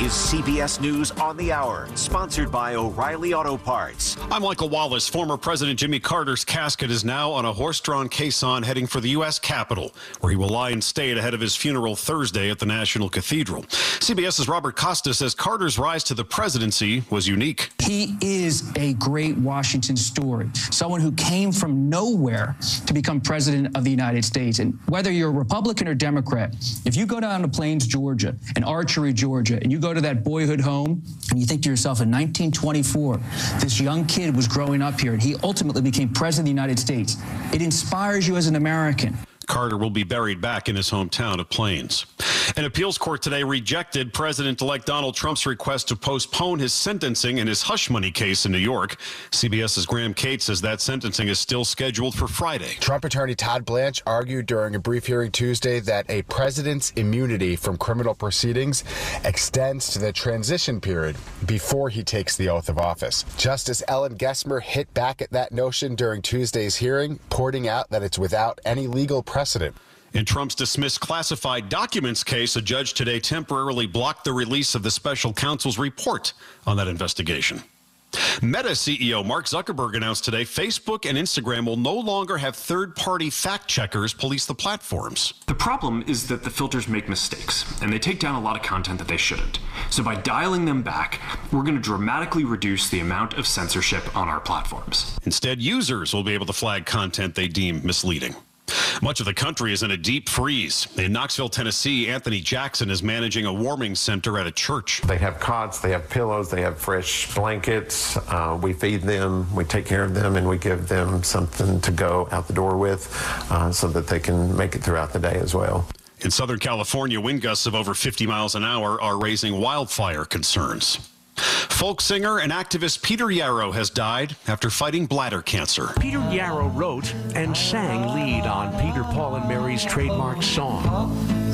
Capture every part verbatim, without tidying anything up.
is C B S News on the Hour, sponsored by O'Reilly Auto Parts. I'm Michael Wallace. Former President Jimmy Carter's casket is now on a horse-drawn caisson heading for the U S Capitol, where he will lie in state ahead of his funeral Thursday at the National Cathedral. CBS's Robert Costa says Carter's rise to the presidency was unique. He is a great Washington story, someone who came from nowhere to become president of the United States. And whether you're a Republican or Democrat, if you go down to Plains, Georgia, and Archery, Georgia, and you go to that boyhood home, and you think to yourself, in nineteen twenty-four, this young kid was growing up here, and he ultimately became president of the United States. It inspires you as an American. Carter will be buried back in his hometown of Plains. An appeals court today rejected President-elect Donald Trump's request to postpone his sentencing in his hush money case in New York. CBS's Graham Cates says that sentencing is still scheduled for Friday. Trump attorney Todd Blanche argued during a brief hearing Tuesday that a president's immunity from criminal proceedings extends to the transition period before he takes the oath of office. Justice Ellen Gessmer hit back at that notion during Tuesday's hearing, pointing out that it's without any legal precedent. In Trump's dismissed classified documents case, a judge today temporarily blocked the release of the special counsel's report on that investigation. Meta C E O Mark Zuckerberg announced today Facebook and Instagram will no longer have third-party fact-checkers police the platforms. The problem is that the filters make mistakes, and they take down a lot of content that they shouldn't. So by dialing them back, we're going to dramatically reduce the amount of censorship on our platforms. Instead, users will be able to flag content they deem misleading. Much of the country is in a deep freeze. In Knoxville, Tennessee, Anthony Jackson is managing a warming center at a church. They have cots, they have pillows, they have fresh blankets. Uh, we feed them, we take care of them, and we give them something to go out the door with uh, so that they can make it throughout the day as well. In Southern California, wind gusts of over fifty miles an hour are raising wildfire concerns. Folk singer and activist Peter Yarrow has died after fighting bladder cancer. Peter Yarrow wrote and sang lead on Peter, Paul and Mary's trademark song.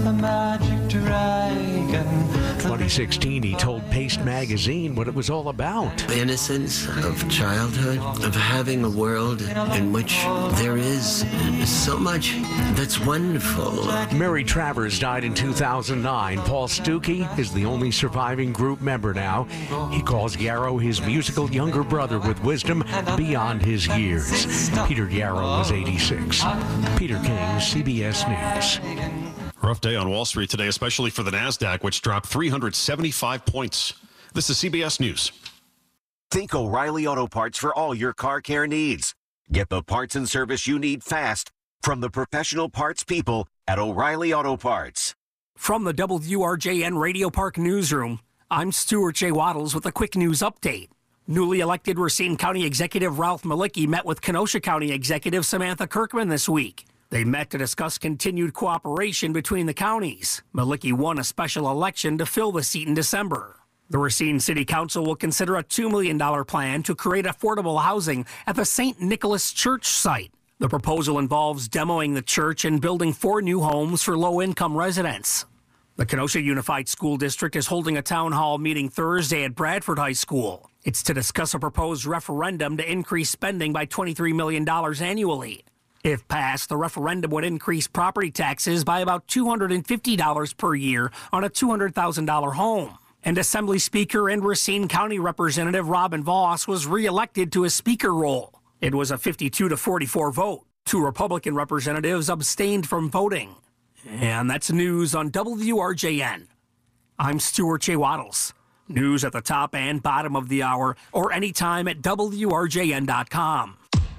twenty sixteen, he told Paste magazine what it was all about. The innocence of childhood, of having a world in which there is so much that's wonderful. Mary Travers died in two thousand nine. Paul Stuckey is the only surviving group member now. He calls Yarrow his musical younger brother with wisdom beyond his years. Peter Yarrow was eighty-six. Peter King, C B S News. Rough day on Wall Street today, especially for the NASDAQ, which dropped three hundred seventy-five points. This is C B S News. Think O'Reilly Auto Parts for all your car care needs. Get the parts and service you need fast from the professional parts people at O'Reilly Auto Parts. From the W R J N Radio Park Newsroom, I'm Stuart J. Waddles with a quick news update. Newly elected Racine County Executive Ralph Malicki met with Kenosha County Executive Samantha Kirkman this week. They met to discuss continued cooperation between the counties. Malicki won a special election to fill the seat in December. The Racine City Council will consider a two million dollars plan to create affordable housing at the Saint Nicholas Church site. The proposal involves demoing the church and building four new homes for low-income residents. The Kenosha Unified School District is holding a town hall meeting Thursday at Bradford High School. It's to discuss a proposed referendum to increase spending by twenty-three million dollars annually. If passed, the referendum would increase property taxes by about two hundred fifty dollars per year on a two hundred thousand dollars home. And Assembly Speaker and Racine County Representative Robin Voss was reelected to his speaker role. It was a fifty-two to forty-four vote. Two Republican representatives abstained from voting. And that's news on W R J N. I'm Stuart J. Waddles. News at the top and bottom of the hour or anytime at W R J N dot com.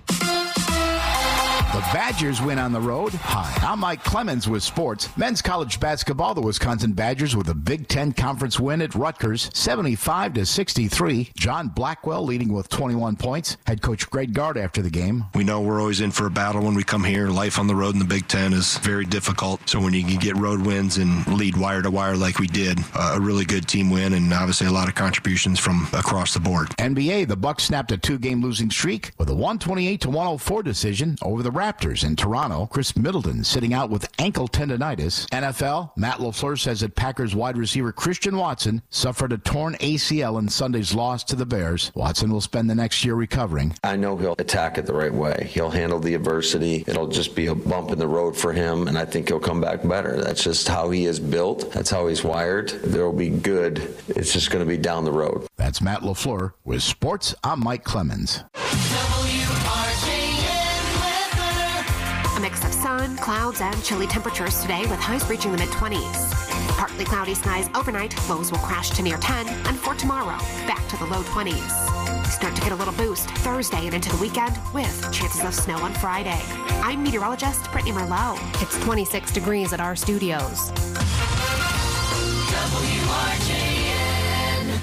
The Badgers win on the road. Hi, I'm Mike Clemens with sports. Men's college basketball, the Wisconsin Badgers with a Big Ten Conference win at Rutgers, seventy-five to sixty-three. John Blackwell leading with twenty-one points. Head coach Greg Gard after the game. We know we're always in for a battle when we come here. Life on the road in the Big Ten is very difficult. So when you can get road wins and lead wire to wire like we did, uh, a really good team win and obviously a lot of contributions from across the board. N B A, the Bucks snapped a two-game losing streak with a one twenty-eight to one oh four decision over the Raptors Raptors in Toronto. Chris Middleton sitting out with ankle tendonitis. N F L, Matt LaFleur says that Packers wide receiver Christian Watson suffered a torn A C L in Sunday's loss to the Bears. Watson will spend the next year recovering. I know he'll attack it the right way. He'll handle the adversity. It'll just be a bump in the road for him, and I think he'll come back better. That's just how he is built. That's how he's wired. There will be good. It's just going to be down the road. That's Matt LaFleur with Sports. I'm Mike Clemens. A mix of sun, clouds, and chilly temperatures today with highs reaching the mid-twenties. Partly cloudy skies overnight, lows will crash to near ten, and for tomorrow, back to the low twenties. Start to get a little boost Thursday and into the weekend with chances of snow on Friday. I'm meteorologist Brittany Merlot. It's twenty-six degrees at our studios. W R J N.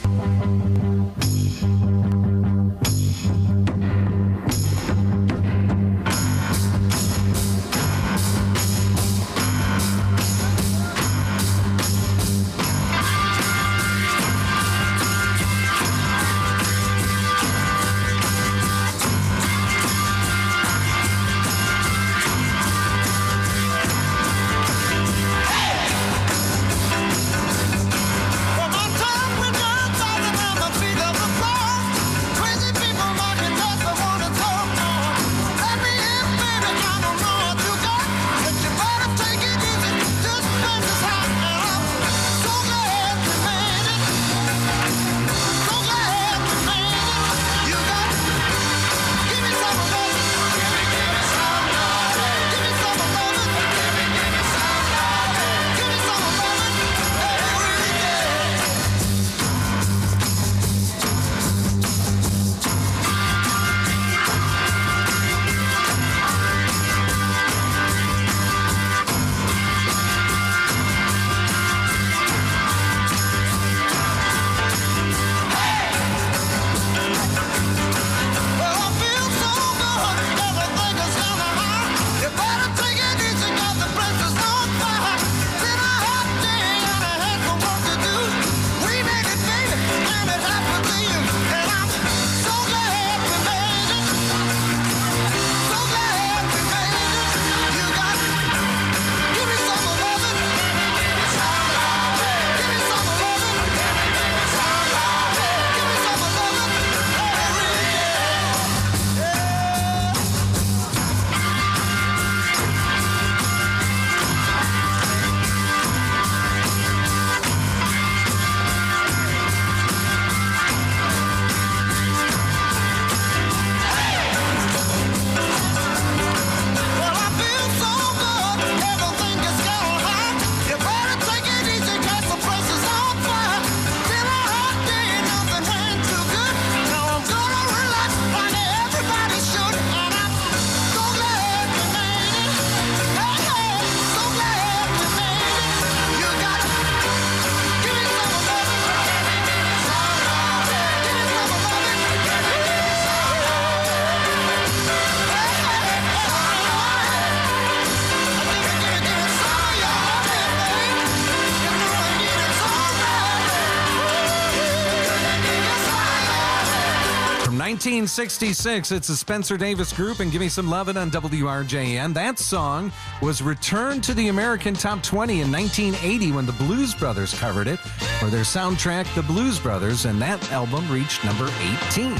nineteen sixty-six, it's the Spencer Davis Group and Give Me Some Lovin' on W R J N. That song was returned to the American Top twenty in nineteen eighty when the Blues Brothers covered it for their soundtrack, The Blues Brothers, and that album reached number eighteen.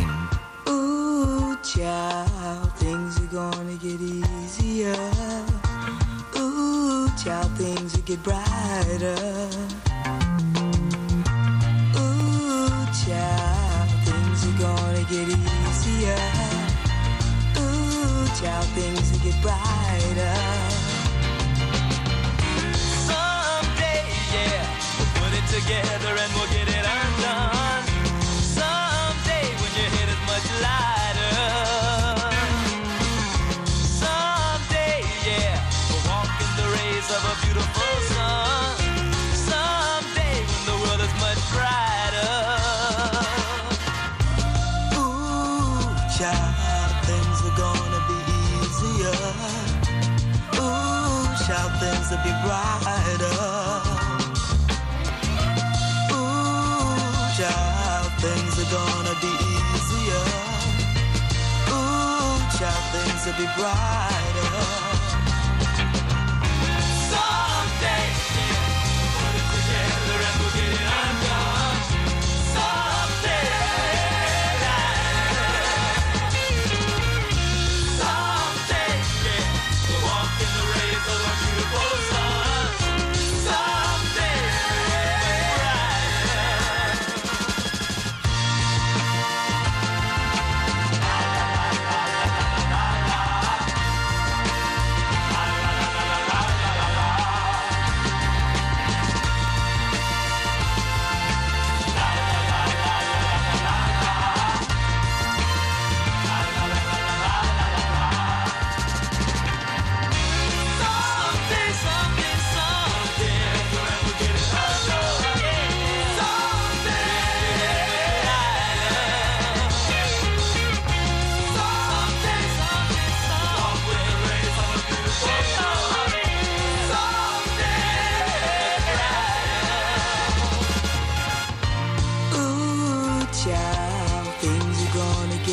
Ooh, child, things are gonna get easier. Ooh, child, things will get brighter. Ooh, child, things are gonna get easier. Ooh, child, things will get brighter. Someday, yeah, we'll put it together and we'll get it undone. Someday, when your head is much lighter. Someday, yeah, we'll walk in the rays of a beautiful sun. Someday, when the world is much brighter. Ooh, child, things are gonna be easier. Ooh, child, things will be brighter. Ooh, child, things are gonna be easier. Ooh, child, things will be brighter.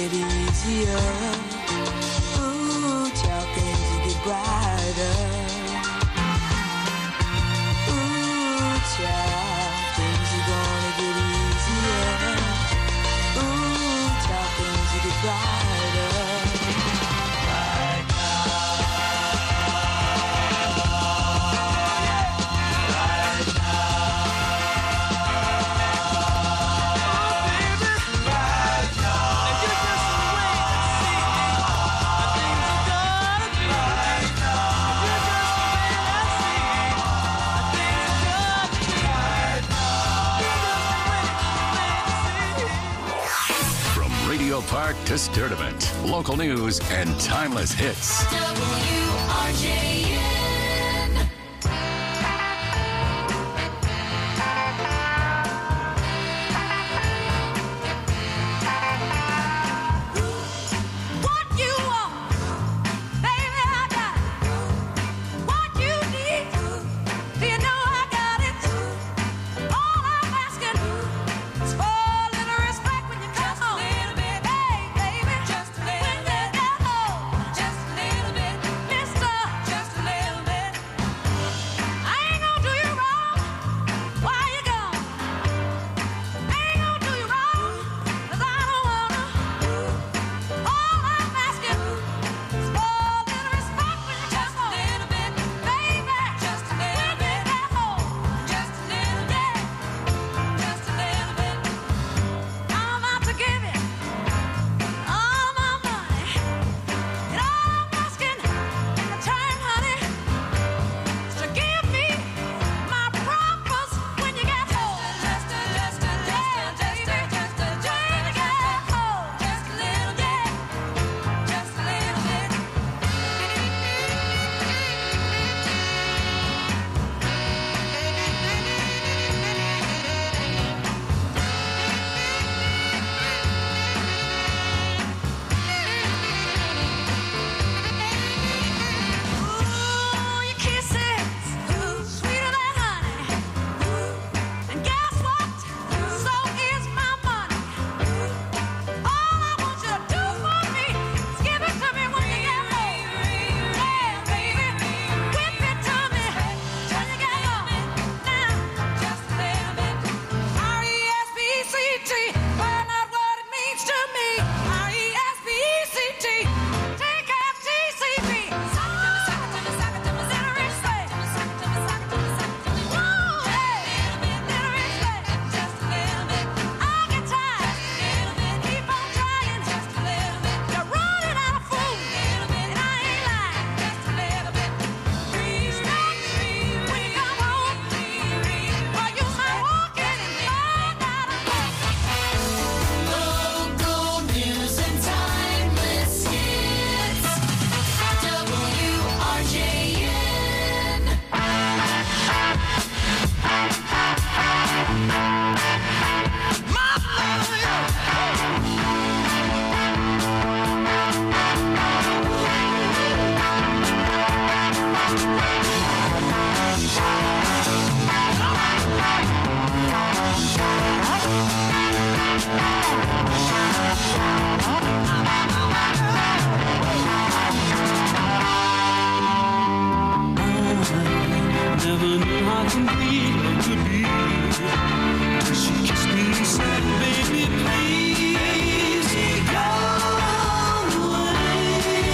get easier. Ooh, child, things will get brighter. Ooh, child, things are gonna get easier. Ooh, child, things will get brighter. Right now. Right now. Radio Park to Sturdivant. Local news and timeless hits. W R J N. What you want, baby, I got it. What you need, do you know I got it? All I'm asking is for a little respect when you come home. Hey, baby, just a little bit. When you get home, just a little bit. Mister, just a little bit. I ain't gonna do you wrong while you gone. I ain't gonna do you wrong, 'cause I don't wanna. All I'm asking is for a little respect when you come home. Just a little bit, baby, just a little bit. When you get home, just a little bit, just a little bit. I'm out to give you all my money. And all I'm asking in return, honey, is to give me my promise when you get home. Just a, just a, just a, just a, just a, when you get home, just a little, yeah, just a little bit. Ooh, your kisses, sweeter than honey. And guess what? So is my money. All I want you to do for me is give it to me when you get home. Yeah, baby, whip it to me when you get home. Now, just a little bit. R E S P E C T, find out what it means to me. R E S P E C T, take F T C B. Sock it to me, sock it to me, sock it to me, little respect. Sock it to me, sock it to me, sock it to me. Woo, hey, little respect, just a little bit. I get tired, little bit. Keep on trying, just a little bit. You're running out of food, little bit, and I ain't lying, just a little bit. Respect when you come home, or you might walk in and find out a local news and timeless hits. W R J N. Never knew how complete love could be. She kissed me and said, baby, please go away.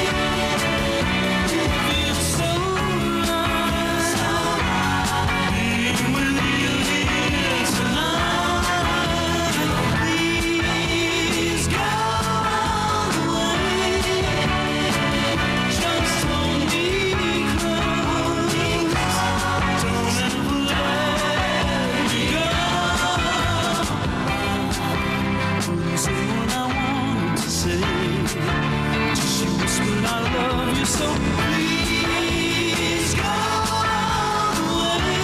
It feels so right being with you here tonight. Please go away. Just hold me close. Don't ever let me go. Couldn't say what I wanted to say. Till she whispered, I love you so. Please go away.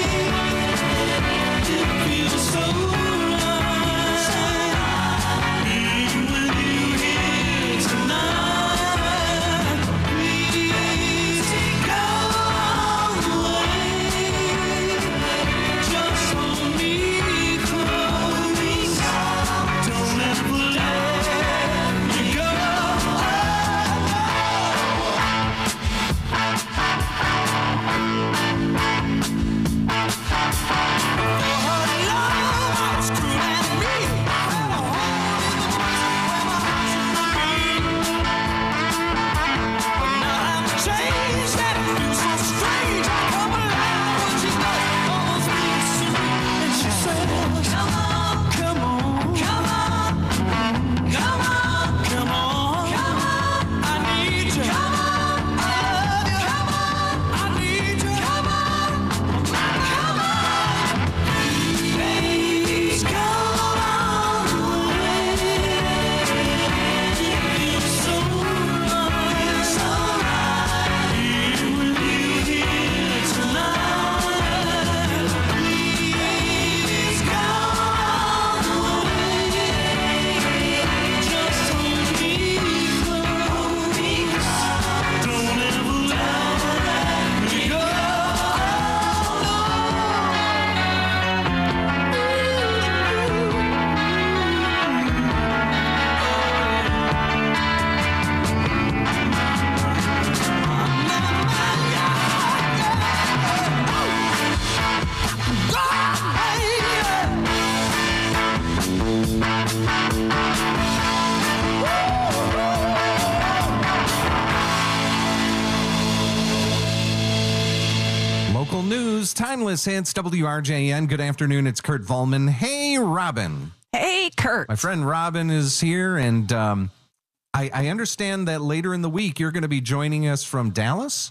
It feels so right being with you here tonight. Please go away. Just hold me close. Don't ever let me Timeless Hits, W R J N. Good afternoon. It's Kurt Volman. Hey, Robin. Hey, Kurt. My friend Robin is here, and um, I, I understand that later in the week you're going to be joining us from Dallas.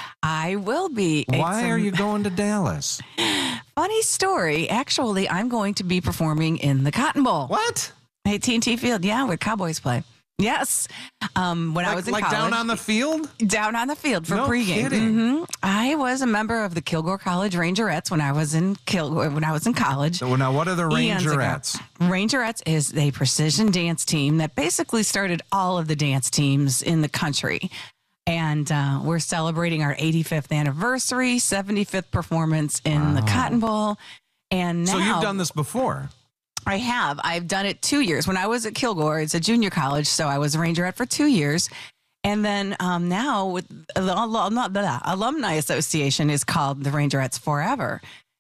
I will be. Why It's, are um, you going to Dallas? Funny story. Actually, I'm going to be performing in the Cotton Bowl. What? At T N T Field. Yeah, where Cowboys play. Yes. Um, when like, I was in like college. down on the field? Down on the field for No pregame. kidding. hmm I was a member of the Kilgore College Rangerettes when I was in Kilgore when I was in college. So now, what are the Eons ago. Rangerettes? Rangerettes is a precision dance team that basically started all of the dance teams in the country. And uh, we're celebrating our eighty-fifth anniversary, seventy-fifth performance in Wow. the Cotton Bowl. And now So you've done this before? I have. I've done it two years. When I was at Kilgore, it's a junior college, so I was a Rangerette for two years. And then um, now with the alum- the Alumni Association is called the Rangerettes Forever.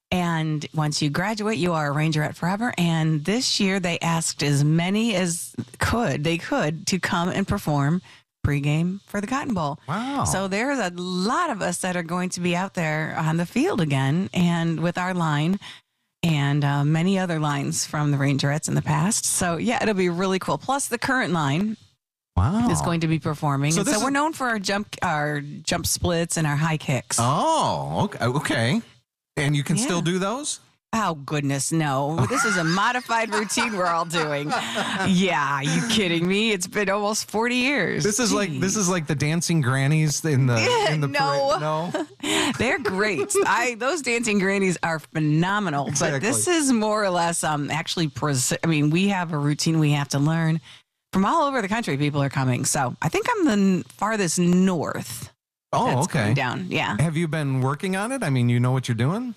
And once you graduate, you are a Rangerette forever. And this year they asked as many as could, they could, to come and perform pregame for the Cotton Bowl. Wow. So there's a lot of us that are going to be out there on the field again and with our line and uh, many other lines from the Rangerettes in the past. So, yeah, it'll be really cool. Plus, the current line wow. is going to be performing. So So, this so is- we're known for our jump our jump splits and our high kicks. Oh, okay. okay. And you can Yeah. still do those? Oh, goodness, no. This is a modified routine we're all doing. Yeah, you kidding me? It's been almost forty years. This is like this is like the dancing grannies in the in the No. parade. No. They're great. I those dancing grannies are phenomenal. Exactly. But this is more or less um actually pres- I mean, we have a routine we have to learn. From all over the country people are coming. So, I think I'm the n- farthest north. Oh, that's okay. going down. Yeah. Have you been working on it? I mean, you know what you're doing?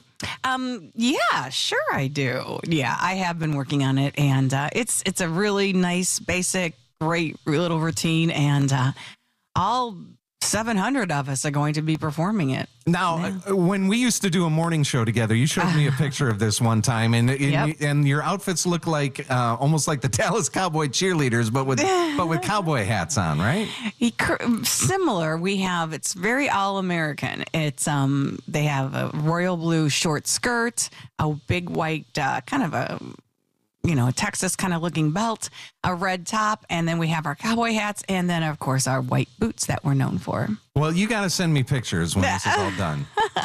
Um yeah, sure I do. Yeah, I have been working on it and uh, it's it's a really nice basic great little routine and uh, all seven hundred of us are going to be performing it. Now, uh, when we used to do a morning show together, you showed me a picture of this one time, and and, Yep. and your outfits look like uh, almost like the Dallas Cowboy cheerleaders, but with but with cowboy hats on, right? He cur- Similar, we have it's very all American. It's um they have a royal blue short skirt, a big white uh, kind of a you know, a Texas kind of looking belt, a red top, and then we have our cowboy hats, and then of course our white boots that we're known for. Well, you got to send me pictures when this is all done.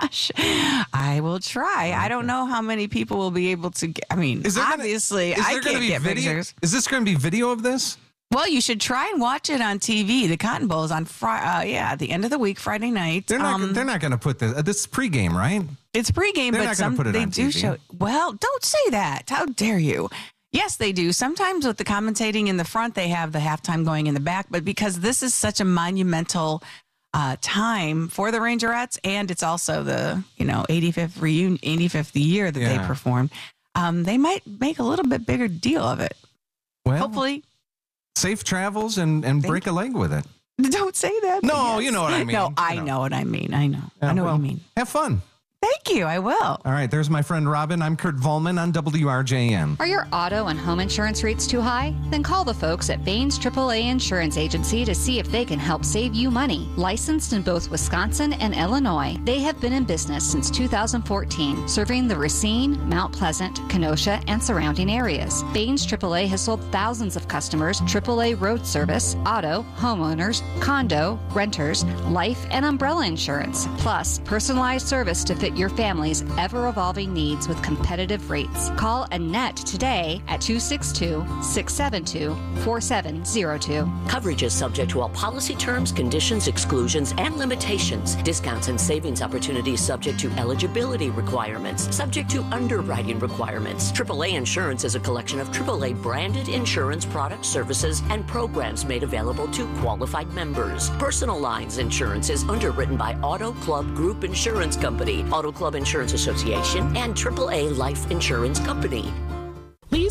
I will try. I don't know how many people will be able to get. I mean, Is there gonna- obviously, Is I there going can't to be get video? pictures. Is this going to be video of this? Well, you should try and watch it on T V. The Cotton Bowl is on Friday. Uh, yeah, at the end of the week, Friday night. They're not. Um, they're not going to put this. Uh, this is pregame, right? It's pregame, They're but not gonna some put it they on do T V. show. Well, don't say that. How dare you? Yes, they do. Sometimes with the commentating in the front, they have the halftime going in the back. But because this is such a monumental uh, time for the Rangerettes, and it's also the you know eighty-fifth reunion, eighty-fifth year that Yeah. they performed, um, they might make a little bit bigger deal of it. Well, Hopefully, safe travels and and Thank break a leg with it. don't say that. but No, yes. you know what I mean. No, I You know. know what I mean. I know. Yeah, I know well, what you mean. Have fun. Thank you. I will. All right, there's my friend Robin. I'm Kurt Volman on W R J M. Are your auto and home insurance rates too high? Then call the folks at Baines triple A Insurance Agency to see if they can help save you money. Licensed in both Wisconsin and Illinois, they have been in business since two thousand fourteen, serving the Racine, Mount Pleasant, Kenosha, and surrounding areas. Baines triple A has sold thousands of customers triple A road service, auto, homeowners, condo, renters, life, and umbrella insurance, plus personalized service to fit your family's ever-evolving needs with competitive rates. Call Annette today at two six two, six seven two, four seven zero two. Coverage is subject to all policy terms, conditions, exclusions, and limitations. Discounts and savings opportunities subject to eligibility requirements, subject to underwriting requirements. triple A Insurance is a collection of triple A branded insurance products, services, and programs made available to qualified members. Personal Lines Insurance is underwritten by Auto Club Group Insurance Company, Auto Club Insurance Association, and triple A Life Insurance Company. Please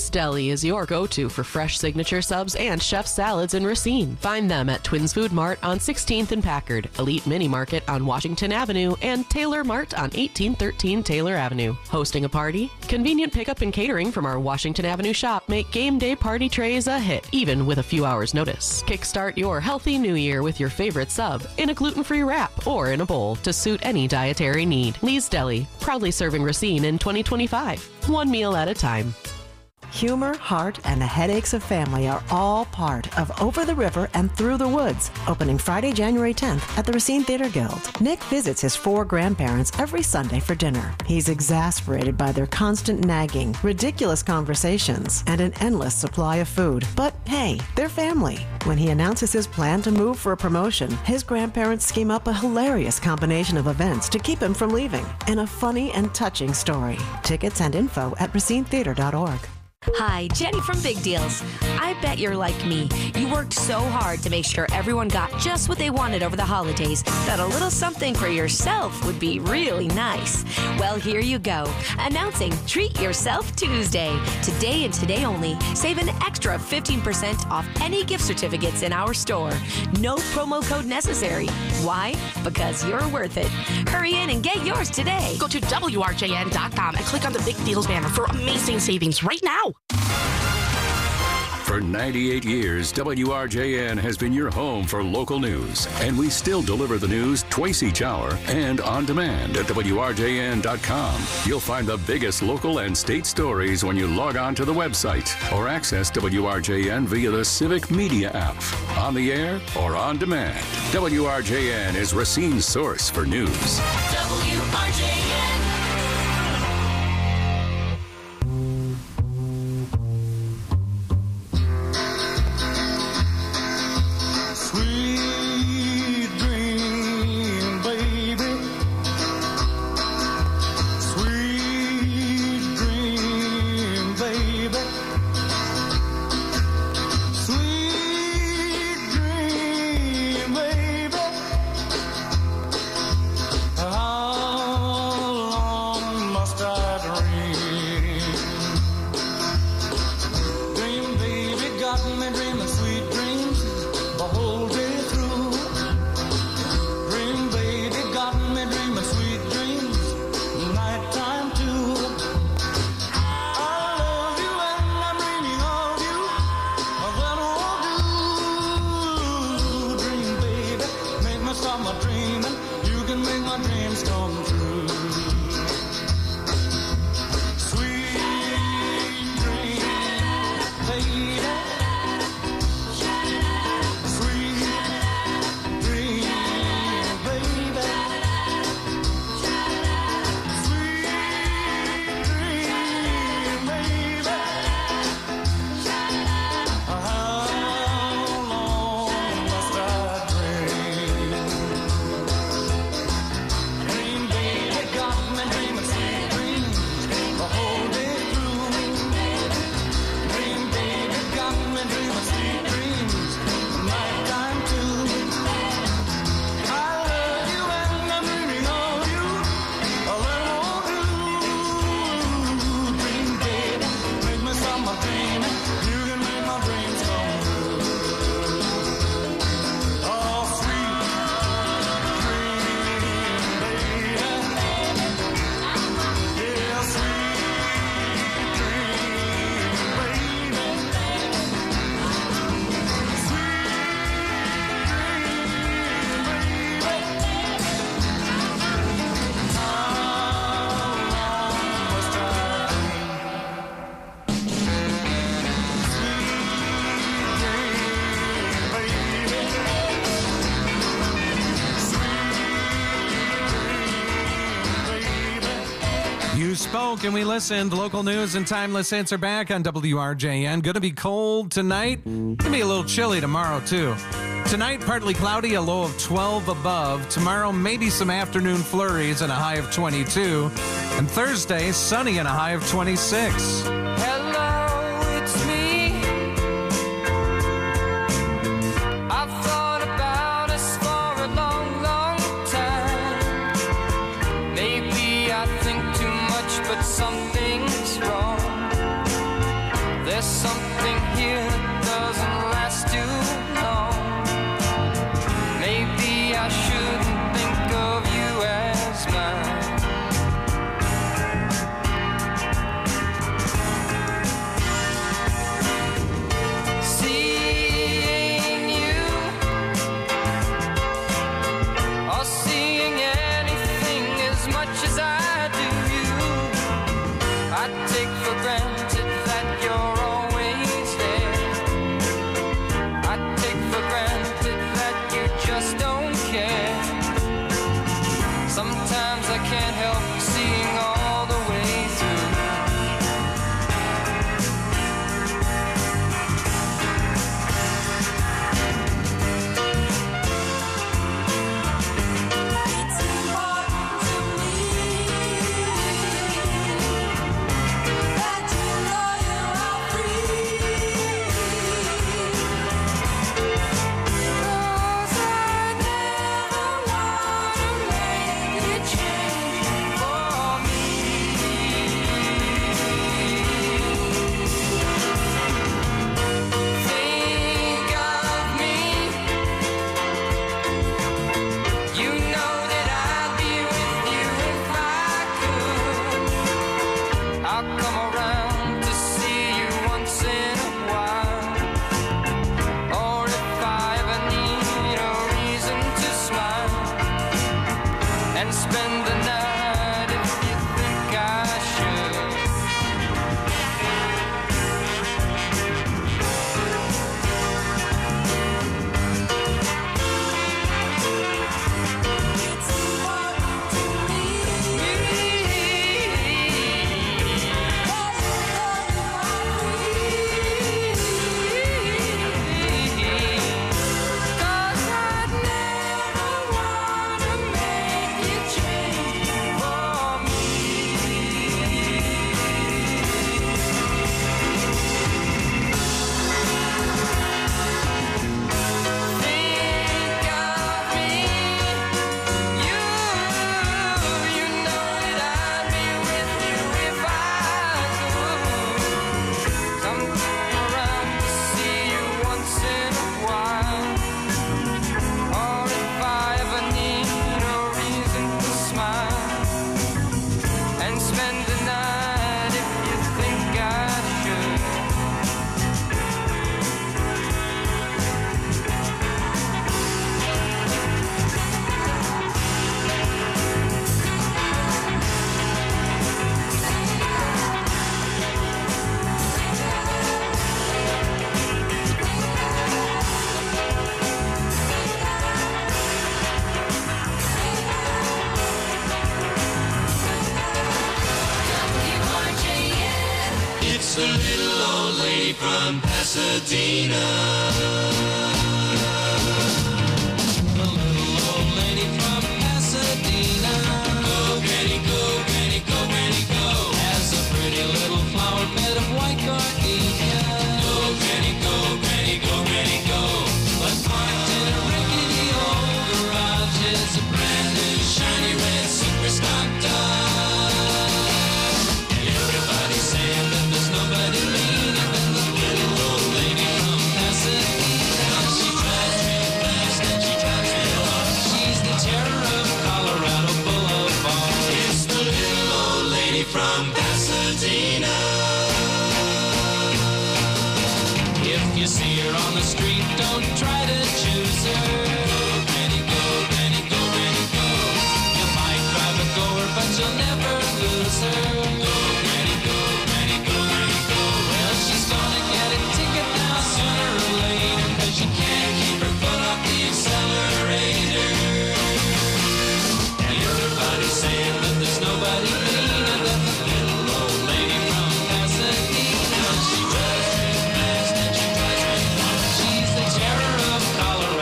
Lee's Deli is your go-to for fresh signature subs and chef salads in Racine. Find them at Twins Food Mart on sixteenth and Packard, Elite Mini Market on Washington Avenue, and Taylor Mart on eighteen thirteen Taylor Avenue. Hosting a party? Convenient pickup and catering from our Washington Avenue shop make game day party trays a hit, even with a few hours notice. Kickstart your healthy new year with your favorite sub in a gluten-free wrap or in a bowl to suit any dietary need. Lee's Deli, proudly serving Racine in twenty twenty-five. One meal at a time. Humor, heart, and the headaches of family are all part of Over the River and Through the Woods, opening Friday, January tenth at the Racine Theater Guild. Nick visits his four grandparents every Sunday for dinner. He's exasperated by their constant nagging, ridiculous conversations, and an endless supply of food. But hey, they're family. When he announces his plan to move for a promotion, his grandparents scheme up a hilarious combination of events to keep him from leaving, in a funny and touching story. Tickets and info at racine theater dot org. Hi, Jenny from Big Deals. I bet you're like me. You worked so hard to make sure everyone got just what they wanted over the holidays that a little something for yourself would be really nice. Well, here you go. Announcing Treat Yourself Tuesday. Today and today only, save an extra fifteen percent off any gift certificates in our store. No promo code necessary. Why? Because you're worth it. Hurry in and get yours today. Go to W R J N dot com and click on the Big Deals banner for amazing savings right now. For ninety-eight years, W R J N has been your home for local news, and we still deliver the news twice each hour and on demand at W R J N dot com. You'll find the biggest local and state stories when you log on to the website or access W R J N via the Civic Media app, on the air or on demand. W R J N is Racine's source for news. W R J N. Spoke and we listened. Local news and timeless hits are back on W R J N. Going to be cold tonight. Going to be a little chilly tomorrow, too. Tonight, partly cloudy, a low of twelve above. Tomorrow, maybe some afternoon flurries and a high of twenty-two. And Thursday, sunny and a high of twenty-six. Hello, it's me. I've thought about us for a long, long time. Maybe I think too much, but something's wrong. for granted that you just don't care. Sometimes I can't help seeing all the way through. It's important to me that you know you are free. 'Cause I never wanna make you change for me. Think of me. You know that I'd be with you if I could. I'll come around to see you once in a while. Or if I ever need a reason to smile and spend the night if you think I should. It's important to me that you know you are free. 'Cause I'd never wanna make you change for me. Think of me. You, you know that I'd be with you if I could. Come around to see you once in a while. Or if I ever need a reason to smile and spend the night if you think I should. It's the little old lady from Pasadena. The little old lady from Pasadena. Go, Granny, go, Granny, go, Granny, go. Has a pretty little flower bed of white gardenia. Go, Granny, go, Granny, go, Granny, go. But parked in a rickety old garage is a brand new shiny red super stock Dodge. Everybody's saying that there's nobody meaner than the little old lady from Pasadena. She drives real fast and she drives real hard. She's the terror of Colorado Boulevard. It's the little old lady from Pasadena. If you see her on the street, don't try to choose her. Go, Granny, go, Granny, go, Granny, go. You might drive a goer, but you'll never lose her. Go, Granny, go, Granny, go, Granny, go. Well, she's gonna get a ticket now sooner or later, 'cause you can't keep her foot off the accelerator. Everybody's saying that there's nobody meaner than the little old lady from Pasadena. She drives real fast and she drives real hard. She's the terror of Colorado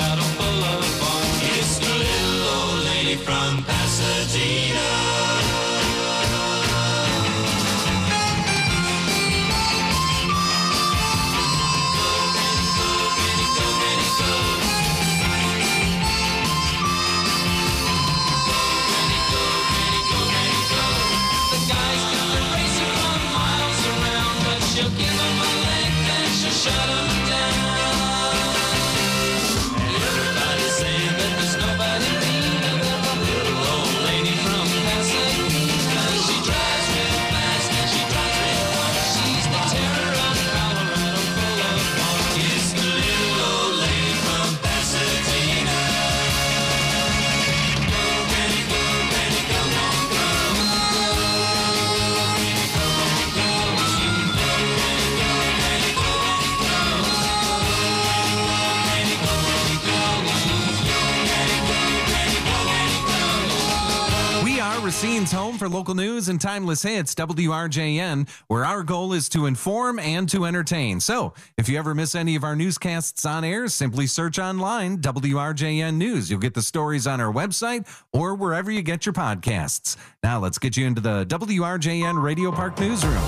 Racine's home for local news and timeless hits, W R J N, where our goal is to inform and to entertain. So, if you ever miss any of our newscasts on air, simply search online W R J N News. You'll get the stories on our website or wherever you get your podcasts. Now, let's get you into the W R J N Radio Park newsroom.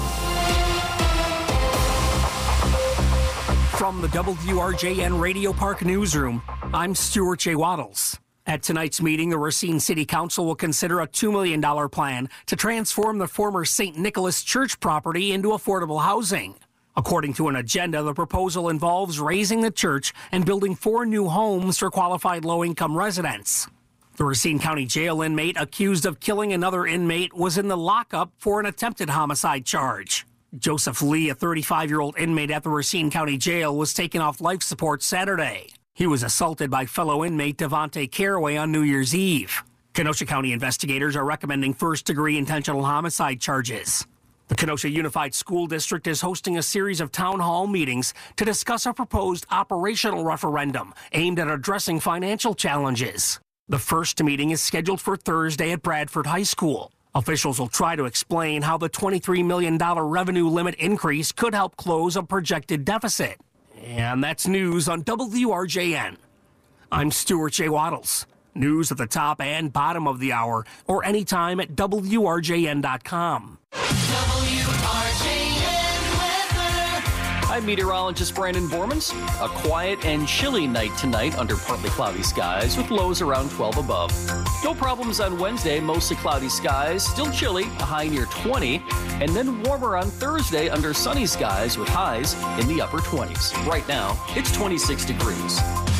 From the W R J N Radio Park newsroom, I'm Stuart J. Waddles. At tonight's meeting, the Racine City Council will consider a two million dollars plan to transform the former Saint Nicholas Church property into affordable housing. According to an agenda, the proposal involves raising the church and building four new homes for qualified low-income residents. The Racine County Jail inmate accused of killing another inmate was in the lockup for an attempted homicide charge. Joseph Lee, a thirty-five-year-old inmate at the Racine County Jail, was taken off life support Saturday. He was assaulted by fellow inmate Devontae Caraway on New Year's Eve. Kenosha County investigators are recommending first-degree intentional homicide charges. The Kenosha Unified School District is hosting a series of town hall meetings to discuss a proposed operational referendum aimed at addressing financial challenges. The first meeting is scheduled for Thursday at Bradford High School. Officials will try to explain how the twenty-three million dollars revenue limit increase could help close a projected deficit. And that's news on W R J N. I'm Stuart J. Waddles. News at the top and bottom of the hour, or anytime at W R J N dot com. W R J N weather. I'm meteorologist Brandon Bormans. A quiet and chilly night tonight under partly cloudy skies with lows around twelve above. No problems on Wednesday, mostly cloudy skies, still chilly, a high near twenty, and then warmer on Thursday under sunny skies with highs in the upper twenties. Right now, it's twenty-six degrees.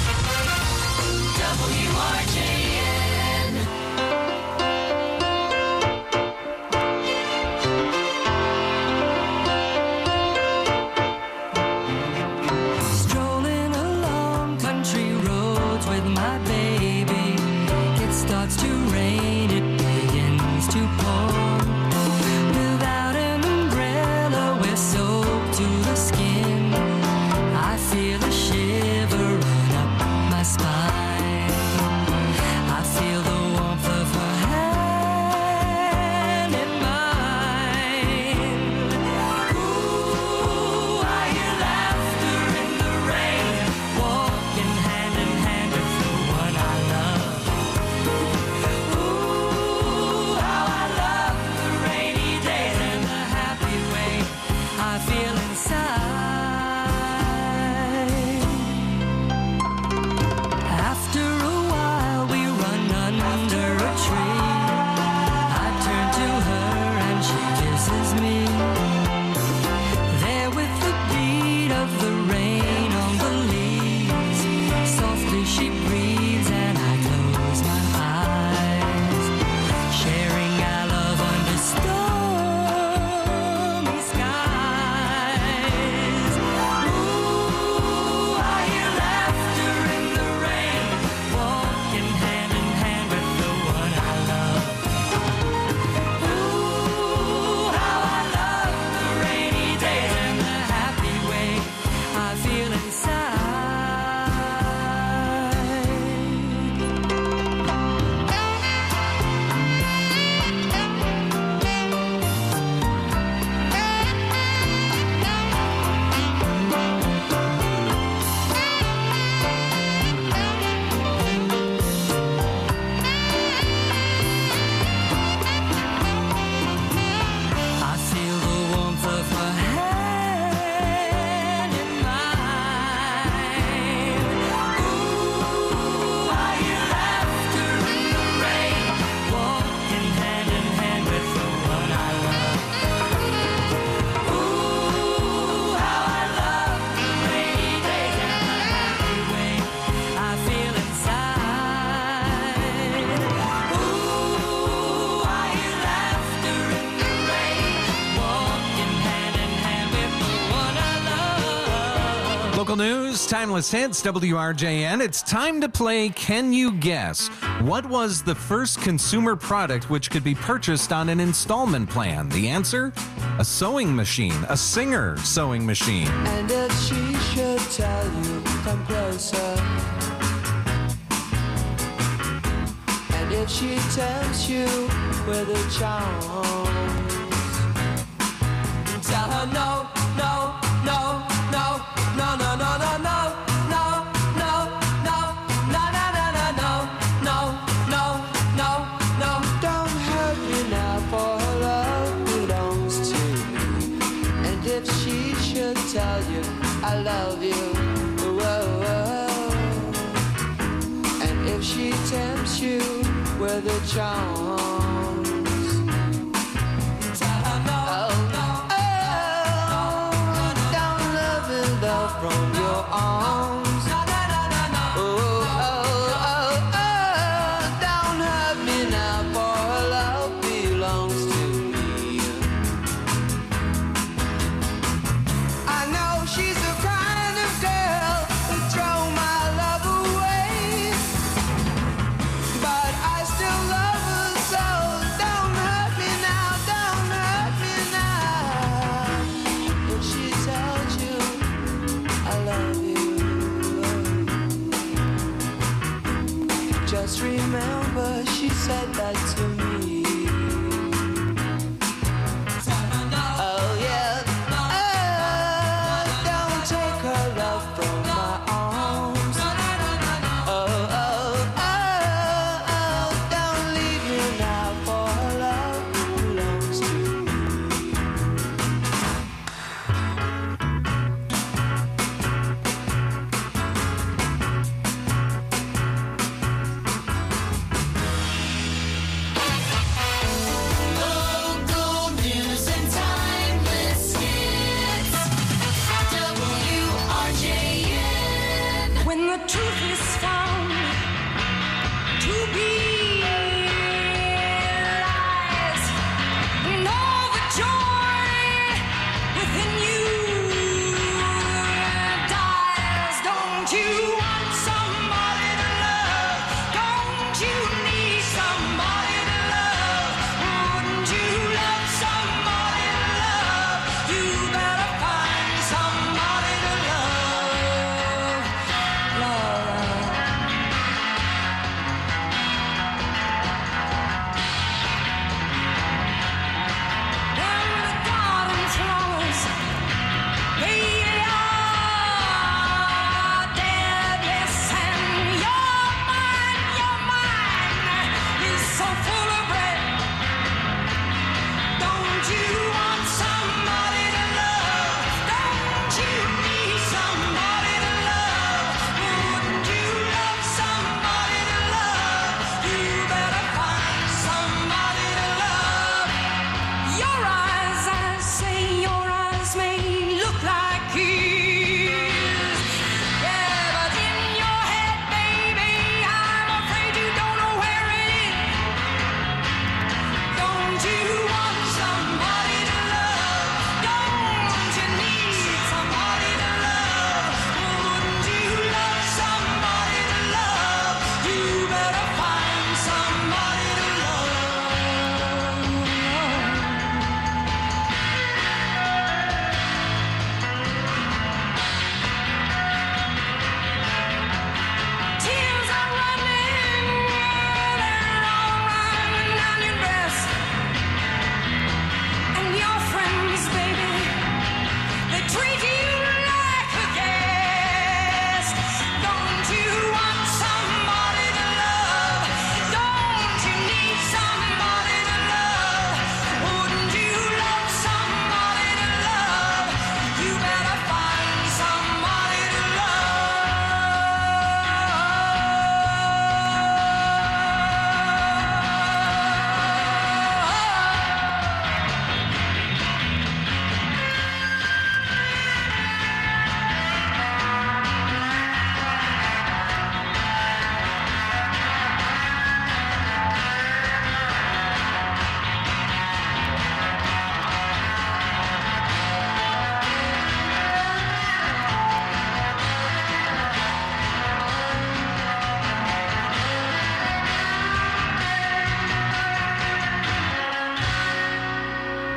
W R J N. Strolling along country roads with my baby. It starts to rain, it begins to pour. Without an umbrella, we're soaked to the skin. I feel a shiver run up my spine. I feel the warmth of her hand in mine. Ooh, I hear laughter in the rain, walking hand in hand with the one I love. Ooh, how I love the rainy days and the happy way I feel inside. After a while we run under a tree. I turn to her and she kisses me. There with the beat of the rain on the leaves, softly she breathes and I close my eyes, sharing our love under stormy skies. Ooh, I hear laughter in the rain, walking hand in hand with the one I love. Ooh, how I love the rainy days and the happy way I feel inside. I feel the warmth of her hand in mine. Ooh, I hear laughter in the rain, walking hand in hand with the one I love. Ooh, how I love the rainy days and the happy way I feel inside. Ooh, I hear laughter in the rain, walking hand in hand with the one I love. Local news, timeless hits, W R J N. It's time to play Can You Guess? What was the first consumer product which could be purchased on an installment plan? The answer? A sewing machine, a Singer sewing machine. And if she should tell you, come closer. And if she tempts you with her charms, tell her no, no, no, no, no, no, no, no, no. Tell you I love you, whoa, whoa. And if she tempts you with her charms, tell her no, no, oh, don't love and love from your arms. Oh, oh, oh, oh, don't hurt me now, for her love belongs to me. She's the kind of girl who throw my love away, but I still love her, so don't hurt me now, don't hurt me now. If she tells you I love you, just remember she said that to me. Oh yeah.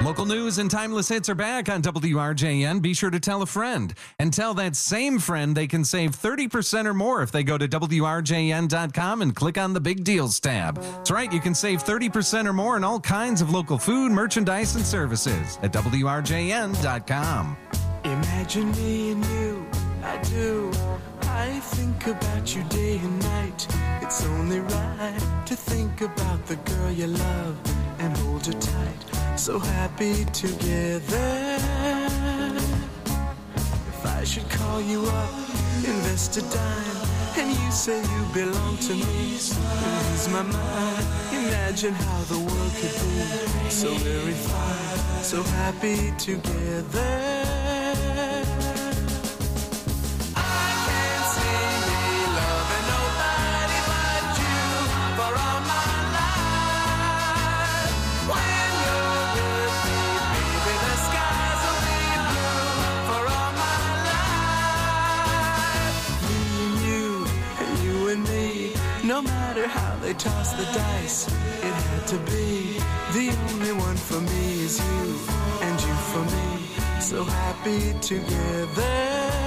Local news and timeless hits are back on W R J N. Be sure to tell a friend and tell that same friend they can save thirty percent or more if they go to W R J N dot com and click on the Big Deals tab. That's right, you can save thirty percent or more on all kinds of local food, merchandise, and services at W R J N dot com. Imagine me and you, I do. I think about you day and night. It's only right to think about the girl you love and hold her tight. So happy together. If I should call you up, invest a dime, and you say you belong to me, lose my mind. Imagine how the world could be so very fine, so happy together. No matter how they toss the dice, it had to be. The only one for me is you, and you for me, so happy together.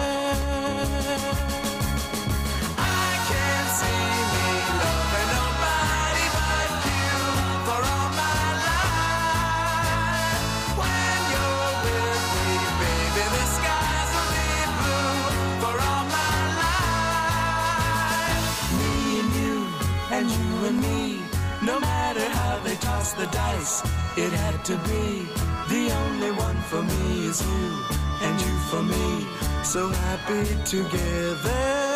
I can't see me loving nobody but you for all my life. When you're with me, baby, the skies will be blue for all my life. Me and you, and you and me, no matter how they toss the dice, it had to be. The only one for me is you, and you for me, so happy together.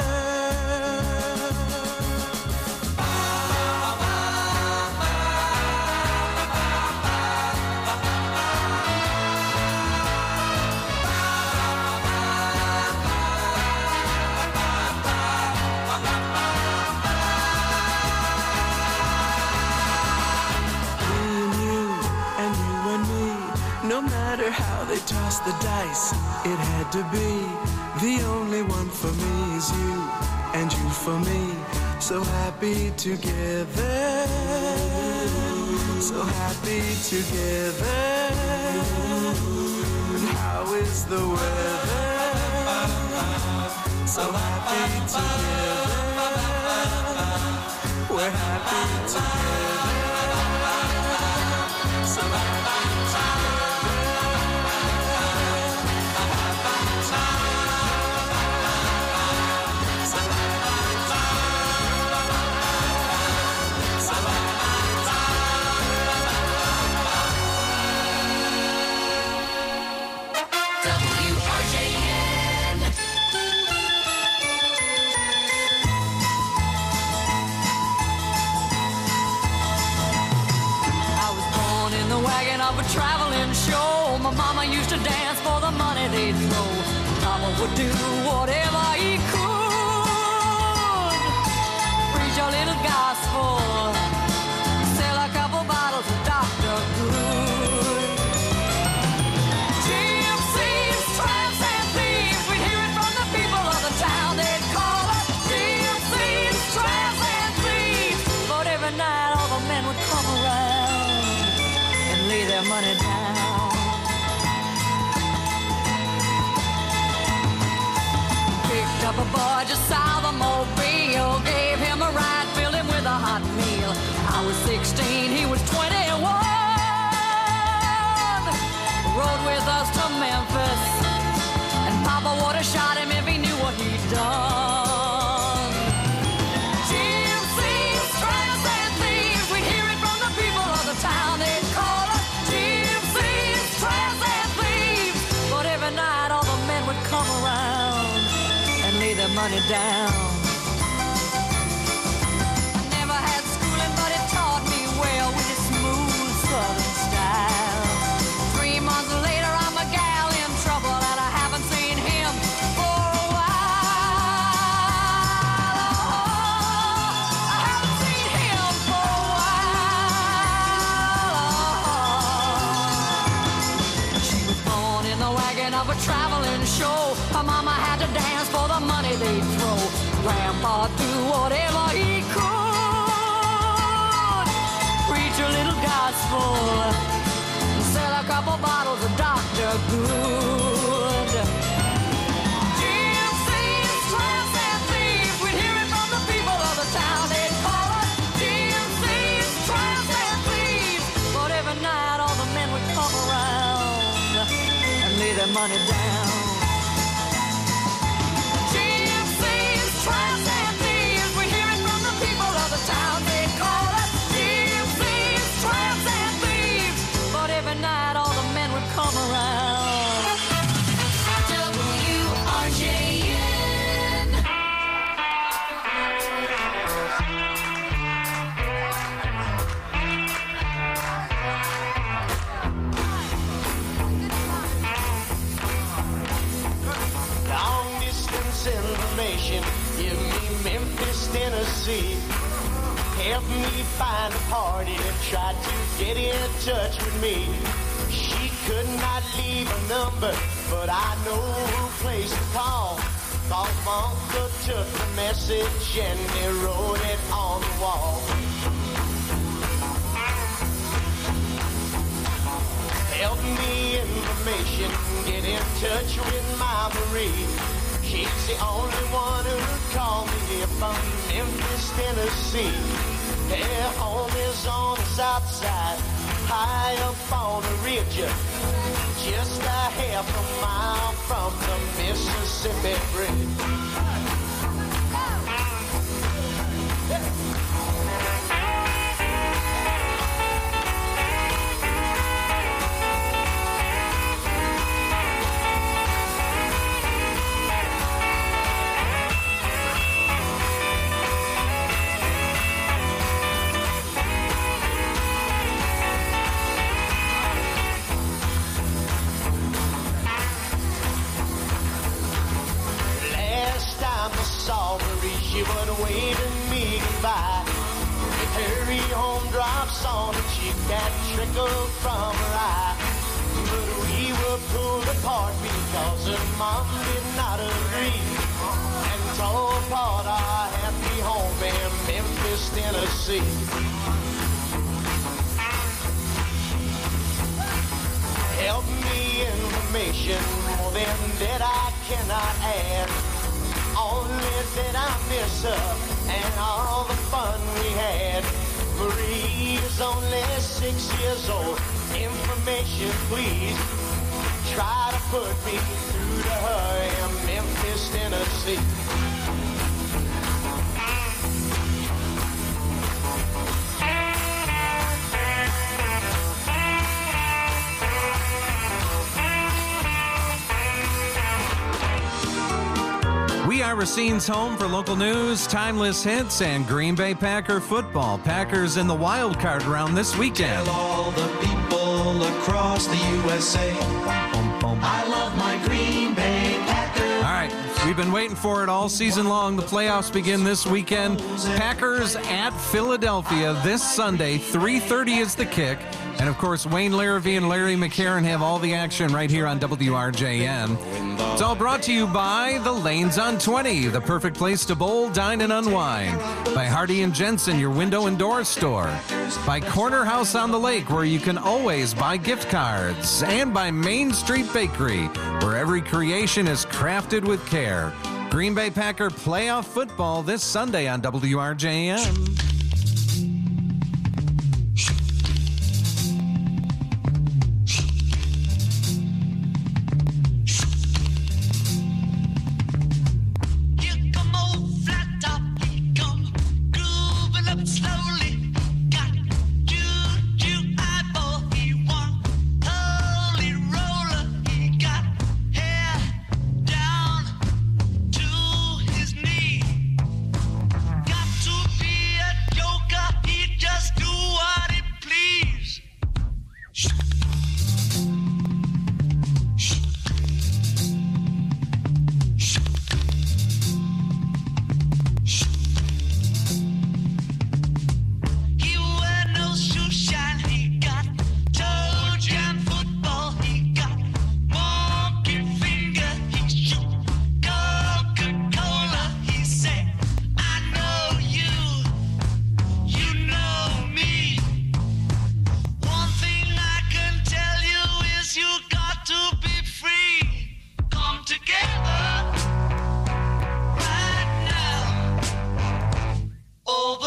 No matter how they toss the dice, it had to be. The only one for me is you, and you for me, so happy together. So happy together. And how is the weather? So happy together. We're happy together. So happy together. Of a traveling show, my mama used to dance for the money they'd throw. Papa would do whatever he could, preach a little gospel, sell a couple bottles of Doctor Good. Gypsies, tramps, and thieves, we'd hear it from the people of the town. They'd call us gypsies, tramps, and thieves. But every night all the men would come around, lay their money down. Picked up a boy just south of Mobile, gave him a ride, filled him with a hot meal. I was sixteen, he was twenty-one. Rode with us to Memphis, and Papa would have shot him if he knew what he'd done. Gypsies, tramps, and thieves, we'd hear it from the people of the town. They'd call us gypsies, tramps, and thieves. But every night all the men would come around and lay their money down. I never had schooling, but it taught me well with its smooth southern style. Three months later, I'm a gal in trouble, and I haven't seen him for a while. Oh, I haven't seen him for a while. She was born in the wagon of a traveling show. Her mama had to dance for the money they'd throw. Grandpa do whatever he could, preach a little gospel, sell a couple bottles of Doctor Good. G M C's tramps and thieves, we hear it from the people of the town. They call us G M C's tramps and thieves. But every night all the men would come around and lay their money down. G M C's tramps and thieves, we hear it from the people of the town. They call us G M C's tramps and thieves. But every night all the men would come around. W R J N. Long distance information, give me Memphis, Tennessee. Help me find a party that tried to get in touch with me. She could not leave a number, but I know who place to call. Cause my uncle took the message and he wrote it on the wall. Help me information, get in touch with my Marie. She's the only one who called me here from Memphis, Tennessee. Her home is on the south side, high up on the ridge, just a half a mile from the Mississippi Bridge. She would wave at me goodbye. With hurry home drops on her cheek that trickled from her eye. But we were pulled apart because her mom did not agree and tore apart our happy home in Memphis, Tennessee. Help me information, more than that I cannot add. Only that I miss her and all the fun we had. Marie is only six years old. Information, please. Try to put me through to her in Memphis, Tennessee. We are Racine's home for local news, timeless hits, and Green Bay Packer football. Packers in the wild card round this weekend. Tell all the people across the U S A, I love my Green Bay Packers. All right, we've been waiting for it all season long. The playoffs begin this weekend. Packers at Philadelphia this Sunday. three thirty is the kick. And, of course, Wayne Larrivee and Larry McCarron have all the action right here on W R J N. It's all brought to you by The Lanes on twenty, the perfect place to bowl, dine, and unwind. By Hardy and Jensen, your window and door store. By Corner House on the Lake, where you can always buy gift cards. And by Main Street Bakery, where every creation is crafted with care. Green Bay Packer playoff football this Sunday on W R J N. Got to be a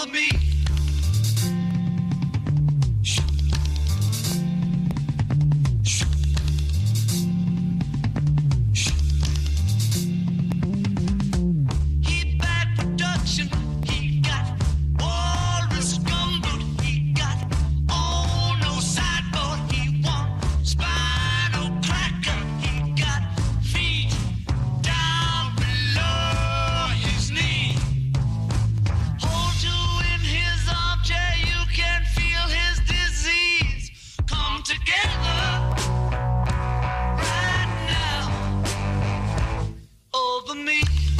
over me. He bad production. He got walrus gumboot. He got oh no sideboard. He want spinal cracker. He got feet down below his knee. Hold you in his armchair. You can feel his disease come together right now over me.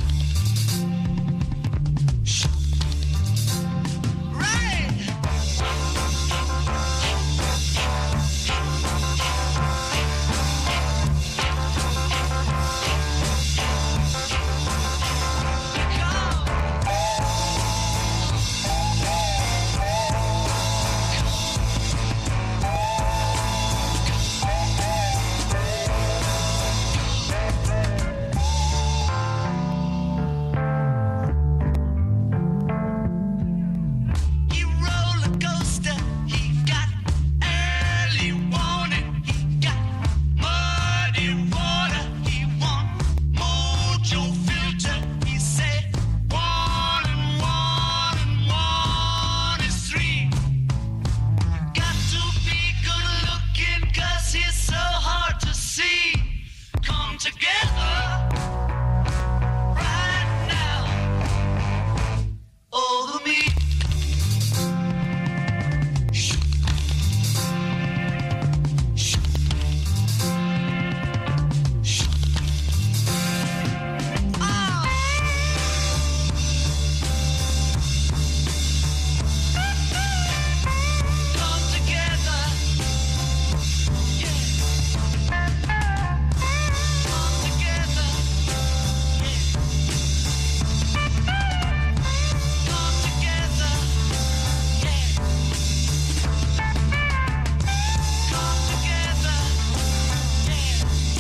He roller coaster. He got early warning. He got muddy water. He want mojo filter. He said one and one and one is three. Got to be good looking 'cause he's so hard to see. Come together right now over me. Come together, yeah. Come together, yeah. Come together, yeah. Come together, yeah.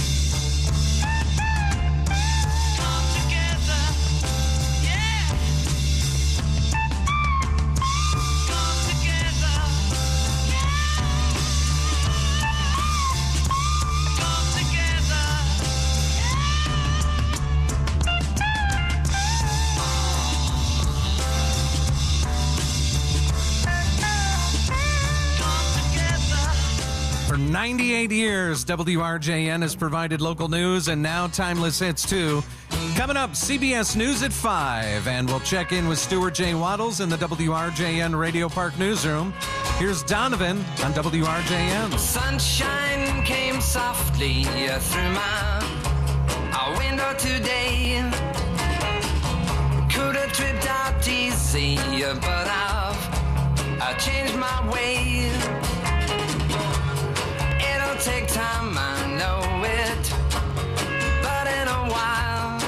Come together, yeah. Come together, come together. For ninety-eight years, W R J N has provided local news and now timeless hits too. Coming up, C B S News at five, and we'll check in with Stuart J. Waddles in the W R J N Radio Park newsroom. Here's Donovan on W R J N. Sunshine came softly through my our window today. Could have tripped out easy, but I've I changed my way. It'll take time, I know it, but in a while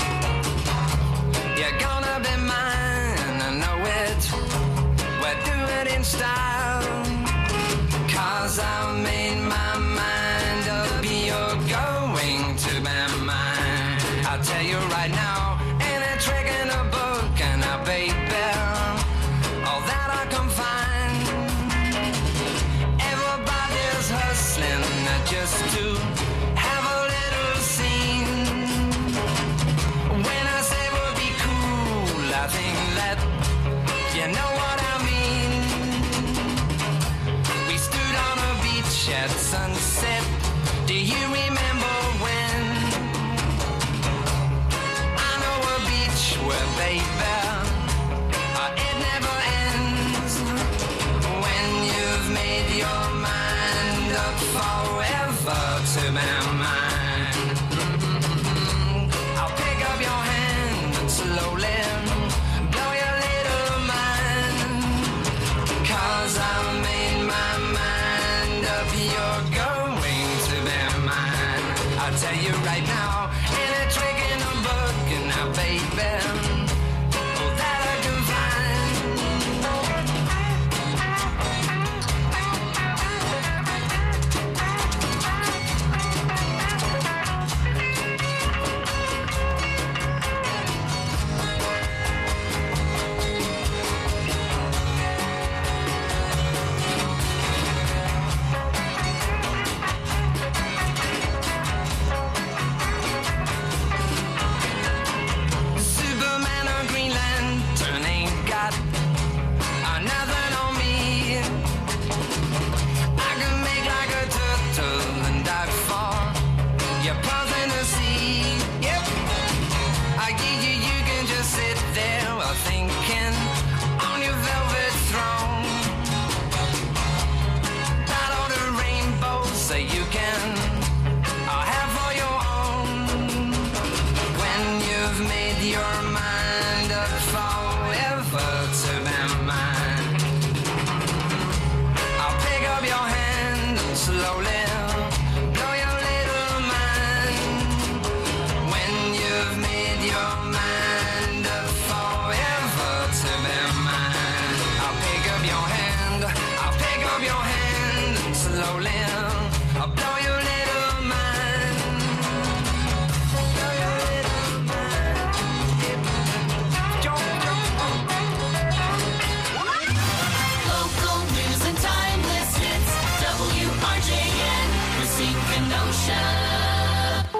you're gonna be mine, I know it. We'll do it in style, 'cause I've made my mind up. You're going to be mine. I'll tell you right now, ain't a trick in a book, and a baby, all that I can find. Everybody's hustling just to have a little scene. When I say we'll be cool, I think that you know what I mean. We stood on a beach at sunset. Do you remember when? I know a beach where, baby, uh, it never ends. When you've made your mind up forever to be mine. I'll pick up your hand and slowly blow your little mind. 'Cause I've made my mind up, you're going forever to be mine. I'll pick up your hand and slowly blow your little mind. When you've made your mind up forever to be mine. I'll pick up your hand, I'll pick up your hand and slowly I'll blow your little mind. Blow your little mind. Local news and timeless hits. W R J N, Racine, Kenosha.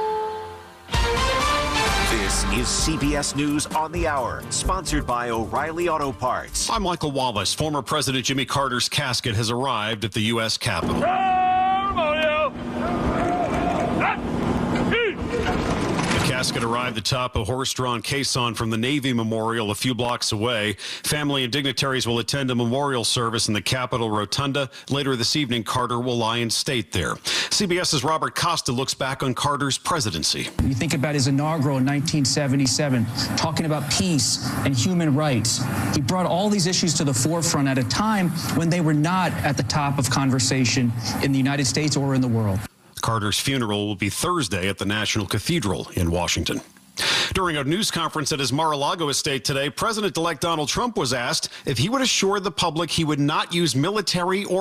This is C B S News on the Hour, sponsored by O'Reilly Auto Parts. I'm Michael Wallace. Former President Jimmy Carter's casket has arrived at the U S Capitol. The casket arrived atop a horse-drawn caisson from the Navy Memorial a few blocks away. Family and dignitaries will attend a memorial service in the Capitol Rotunda. Later this evening, Carter will lie in state there. CBS's Robert Costa looks back on Carter's presidency. You think about his inaugural in nineteen seventy-seven, talking about peace and human rights. He brought all these issues to the forefront at a time when they were not at the top of conversation in the United States or in the world. Carter's funeral will be Thursday at the National Cathedral in Washington. During a news conference at his Mar-a-Lago estate today, President-elect Donald Trump was asked if he would assure the public he would not use military or